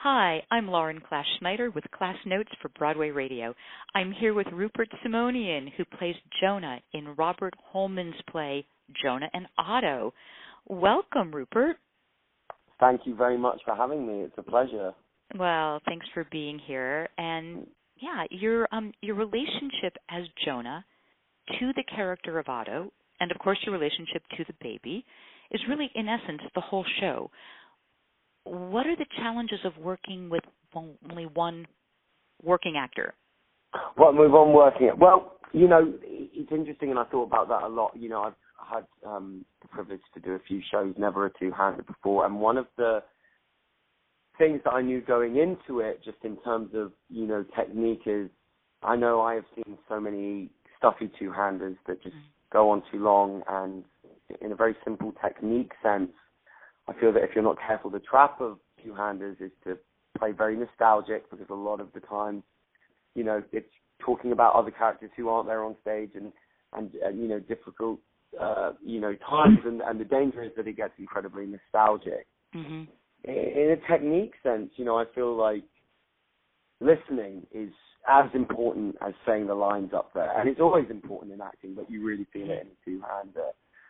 Hi, I'm Lauren Clash Schneider with Class Notes for Broadway Radio. I'm here with Rupert Simonian, who plays Jonah in Robert Holman's play Jonah and Otto. Welcome, Rupert. Thank you very much for having me. It's a pleasure. Well, thanks for being here. And yeah, your relationship as Jonah to the character of Otto, and of course your relationship to the baby, is really, in essence, the whole show. What are the challenges of working with only one working actor? Well, move on working. Well, it's interesting, and I thought about that a lot. I've had the privilege to do a few shows, never a two-hander before, and one of the things that I knew going into it, just in terms of, technique, is I know I have seen so many stuffy two-handers that just go on too long, and in a very simple technique sense, I feel that if you're not careful, the trap of two-handers is to play very nostalgic, because a lot of the time, it's talking about other characters who aren't there on stage and difficult, times, and the danger is that it gets incredibly nostalgic. Mm-hmm. In a technique sense, I feel like listening is as important as saying the lines up there, and it's always important in acting, but you really feel it in a two-hander.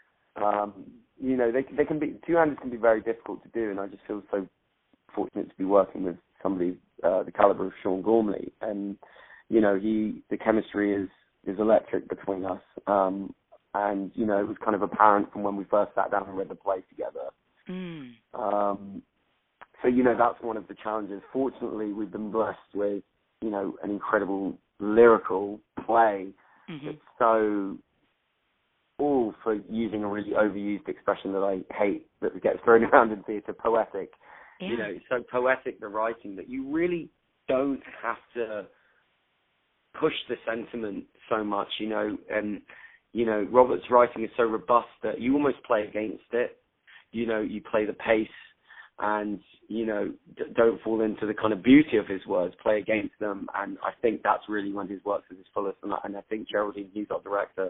They can be, two-handers can be very difficult to do, and I just feel so fortunate to be working with somebody the caliber of Sean Gormley, and the chemistry is electric between us, and it was kind of apparent from when we first sat down and read the play together. So that's one of the challenges. Fortunately, we've been blessed with an incredible lyrical play that's so, for using a really overused expression that I hate that gets thrown around in theatre, poetic. Yeah. It's so poetic, the writing, that you really don't have to push the sentiment so much, and Robert's writing is so robust that you almost play against it. You play the pace, and don't fall into the kind of beauty of his words, play against them, and I think that's really when his works at his fullest, and I think Geraldine Hughes, our director,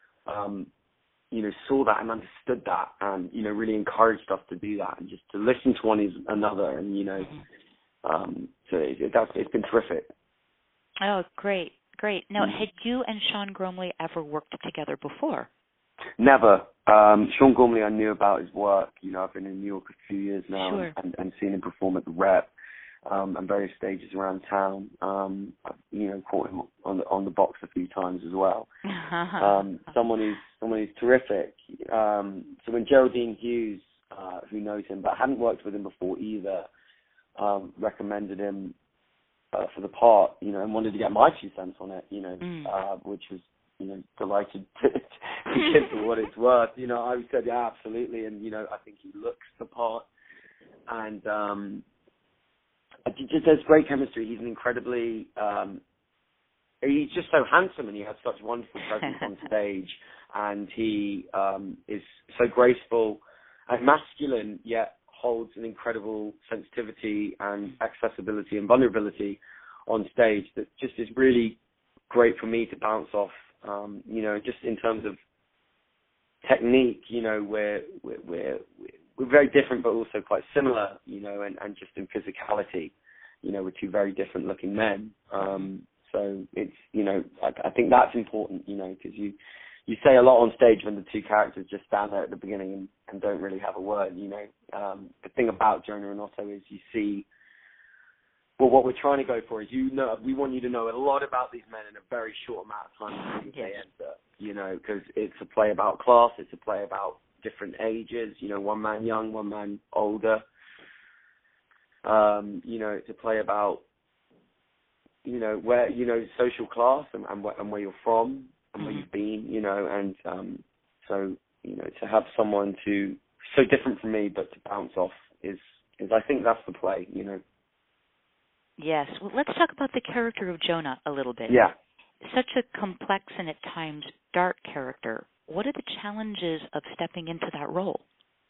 saw that and understood that, and really encouraged us to do that, and just to listen to one another, and so it's been terrific. Oh, great. Now, had you and Sean Gormley ever worked together before? Never. Sean Gormley, I knew about his work. I've been in New York a few years now. Sure. and seen him perform at the Rep and various stages around town. I've caught him on the box a few times as well. Someone who's terrific. So when Geraldine Hughes, who knows him but hadn't worked with him before either, recommended him for the part, and wanted to get my 2 cents on it, which was, delighted to give for what it's worth. I said, yeah, absolutely, and I think he looks the part, and just there's great chemistry. He's an incredibly, he's just so handsome, and he has such wonderful presence on stage, and he is so graceful and masculine, yet holds an incredible sensitivity and accessibility and vulnerability on stage that just is really great for me to bounce off. Just in terms of technique, we're very different but also quite similar, and just in physicality, we're 2 very different looking men. So it's, I think that's important, because you say a lot on stage when the 2 characters just stand there at the beginning and don't really have a word, The thing about Jonah and Otto is you see, well, what we're trying to go for is, we want you to know a lot about these men in a very short amount of time before they enter, because it's a play about class, it's a play about different ages, one man young, one man older. It's a play about, where, social class and where you're from and where you've been, and so, to have someone so different from me but to bounce off is I think that's the play, Yes. Well, let's talk about the character of Jonah a little bit. Yeah. Such a complex and at times dark character. What are the challenges of stepping into that role?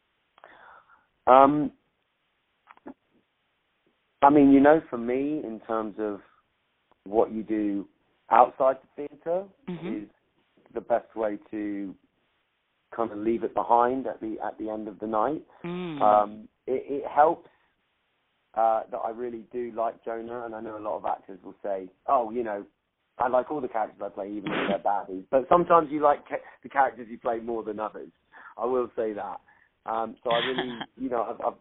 For me, in terms of what you do outside the theatre is the best way to kind of leave it behind at the end of the night. It helps that I really do like Jonah, and I know a lot of actors will say, oh, I like all the characters I play, even if they're baddies. But sometimes you like the characters you play more than others. I will say that. So I really,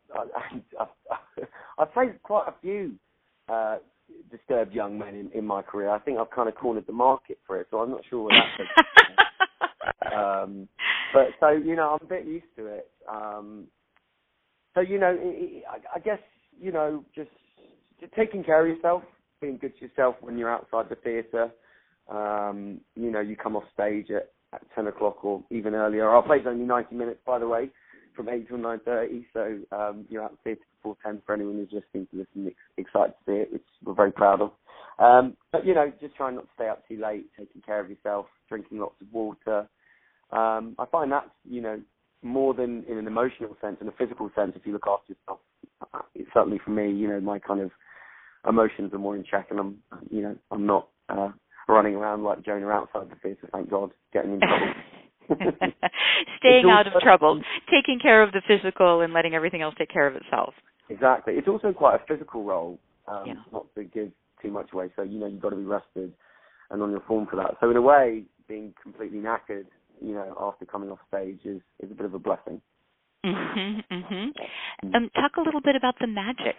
I've played quite a few disturbed young men in my career. I think I've kind of cornered the market for it, so I'm not sure what that says. But so, I'm a bit used to it. So, I guess, just taking care of yourself, being good to yourself when you're outside the theatre. You come off stage at 10 o'clock or even earlier. Our play's only 90 minutes, by the way, from 8 till 9:30. So you're out the theatre before 10 for anyone who's listening to this and excited to see it, which we're very proud of. But, just trying not to stay up too late, taking care of yourself, drinking lots of water. I find that's, more than in an emotional sense, in a physical sense, if you look after yourself. It's certainly for me, my kind of emotions are more in check, and I'm not running around like Jonah outside the theatre, thank God, getting in trouble. Staying out of trouble, taking care of the physical and letting everything else take care of itself. Exactly. It's also quite a physical role, not to give too much away. So, you've got to be rested and on your form for that. So in a way, being completely knackered, after coming off stage is a bit of a blessing. Talk a little bit about the magic.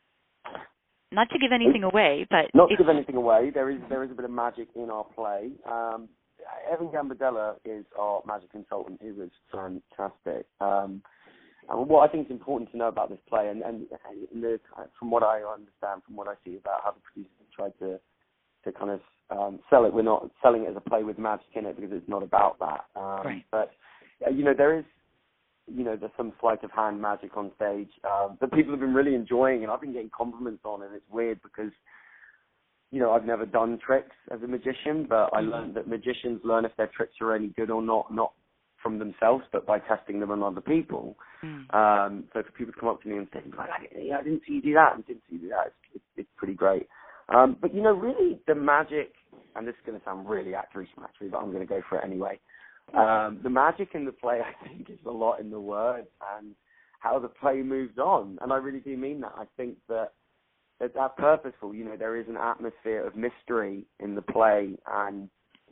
Not to give anything away, but... Not to give anything away. There is a bit of magic in our play. Evan Gambardella is our magic consultant. He was fantastic. And what I think is important to know about this play, and from what I understand, from what I see about how the producers have tried to kind of sell it, we're not selling it as a play with magic in it because it's not about that. Right. But, there is... there's some sleight of hand magic on stage that people have been really enjoying, and I've been getting compliments on, and it's weird because, I've never done tricks as a magician, but I learned that magicians learn if their tricks are any good or not from themselves, but by testing them on other people. So for people to come up to me and say, I didn't see you do that, and didn't see you do that, it's pretty great. But, really the magic, and this is going to sound really actory-smattery, but I'm going to go for it anyway. The magic in the play, I think, is a lot in the words and how the play moves on. And I really do mean that. I think that's purposeful. There is an atmosphere of mystery in the play. And,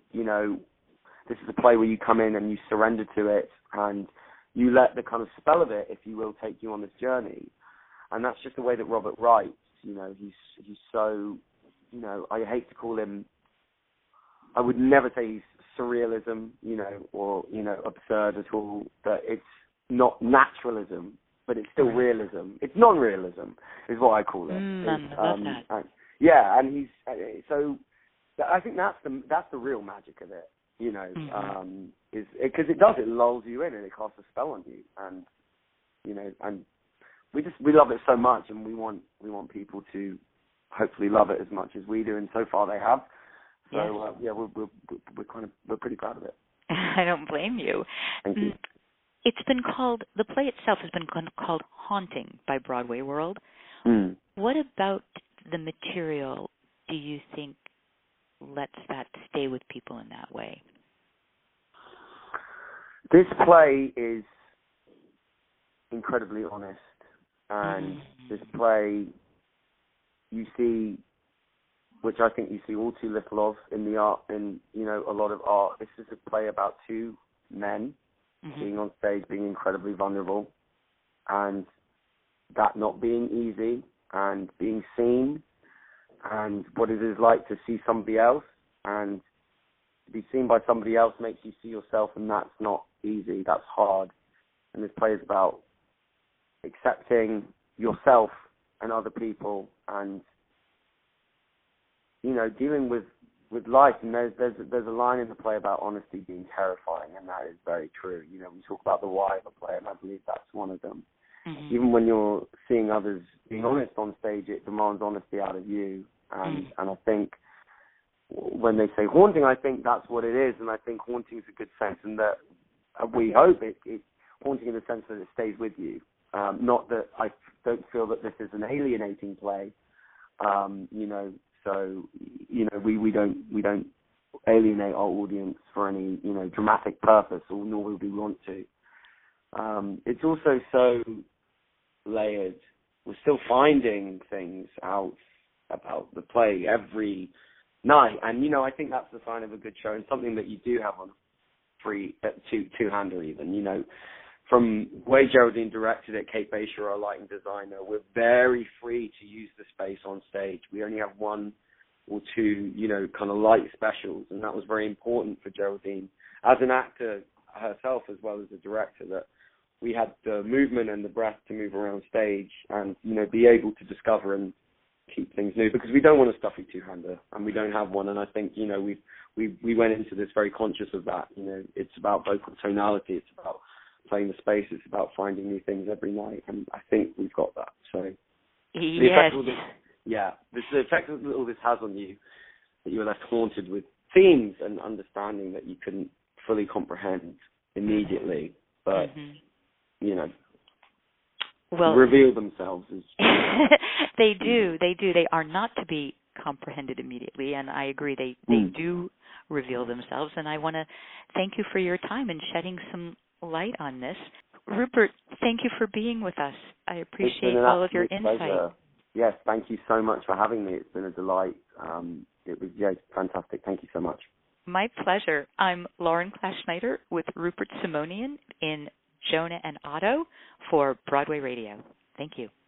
this is a play where you come in and you surrender to it and you let the kind of spell of it, if you will, take you on this journey. And that's just the way that Robert writes. He's so, I hate to call him, I would never say he's surrealism, or, absurd at all, but it's not naturalism, but it's still realism. It's non-realism is what I call it. I love that. And he's, so I think that's the real magic of it, is because it lulls you in and it casts a spell on you. And, and we love it so much, and we want people to hopefully love it as much as we do, and so far they have. So we're pretty proud of it. I don't blame you. Thank you. The play itself has been called Haunting by Broadway World. What about the material do you think lets that stay with people in that way? This play is incredibly honest, and this play you see, which I think you see all too little of in the art, in a lot of art. This is a play about two men being on stage, being incredibly vulnerable, and that not being easy, and being seen, and what it is like to see somebody else, and to be seen by somebody else makes you see yourself, and that's not easy, that's hard. And this play is about accepting yourself and other people, and dealing with life. And there's a line in the play about honesty being terrifying, and that is very true. We talk about the why of a play, and I believe that's one of them. Even when you're seeing others being honest on stage, it demands honesty out of you. And I think when they say haunting, I think that's what it is. And I think haunting is a good sense, and that we hope it's haunting in the sense that it stays with you. Not that I don't feel that this is an alienating play. So, we don't alienate our audience for any, dramatic purpose, or nor would we want to. It's also so layered we're still finding things out about the play every night. And, you know, I think that's the sign of a good show, and something that you do have on free, two-hander even, you know. From the way Geraldine directed it, Kate Baisher, our lighting designer, we're very free to use the space on stage. We only have one or two, you know, kind of light specials, and that was very important for Geraldine as an actor herself as well as a director, that we had the movement and the breath to move around stage and, you know, be able to discover and keep things new, because we don't want a stuffy two-hander, and we don't have one. And I think, you know, we went into this very conscious of that. You know, it's about vocal tonality, it's about playing the space, it's about finding new things every night, and I think we've got that. So the effect that all this has on you, that you're left haunted with themes and understanding that you couldn't fully comprehend immediately, but you know, reveal themselves as they do. They are not to be comprehended immediately, and I agree. They do reveal themselves, and I want to thank you for your time and shedding some light on this. Rupert, thank you for being with us. I appreciate all of your insight. Pleasure. Yes, thank you so much for having me. It's been a delight. It was fantastic. Thank you so much. My pleasure. I'm Lauren Clash-Schneider with Rupert Simonian in Jonah and Otto for Broadway Radio. Thank you.